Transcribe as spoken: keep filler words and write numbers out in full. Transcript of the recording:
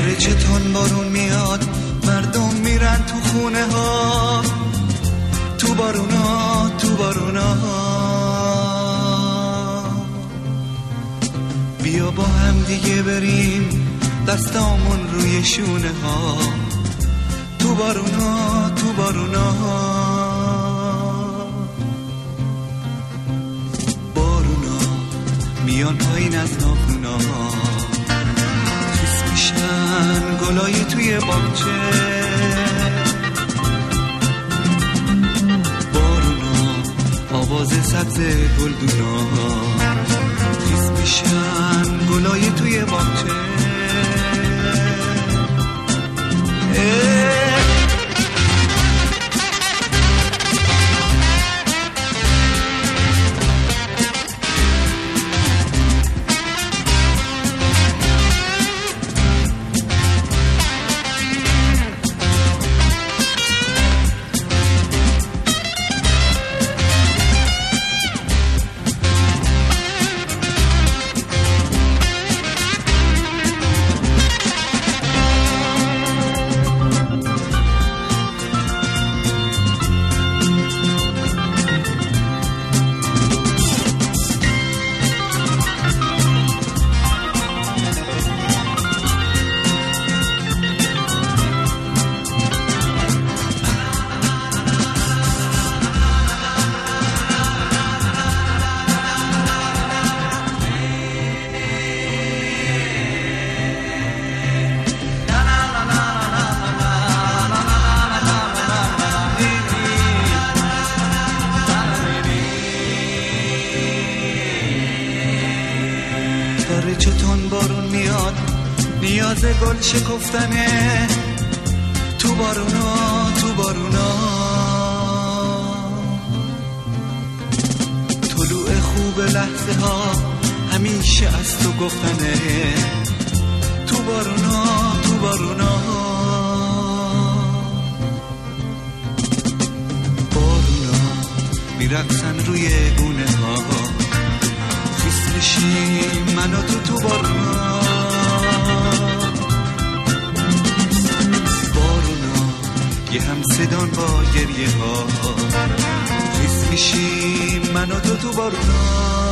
داره چتون بارون میاد، مردم میرن تو خونه ها، تو بارونا تو بارونا. بیا با هم دیگه بریم دستامون روی شونه ها، تو بارونا تو بارونا. بارونا میان پایین از ناخونا، خیس میشن گلای توی باغچه. بارونا آواز سبز گلدونا، خیس میشن گلای توی باغچه. چتون بارون میاد، نیاز گل شکفتنه، تو بارونا تو بارونا. طلوع خوب لحظه ها همیشه از تو گفتنه، تو بارونا تو بارونا. بارونا میرقصن روی گونه ها، خیس بشیم من و تو تو بارونا. بارونا یه هم صدان با گریه ها، خیس میشیم من و تو تو بارونا.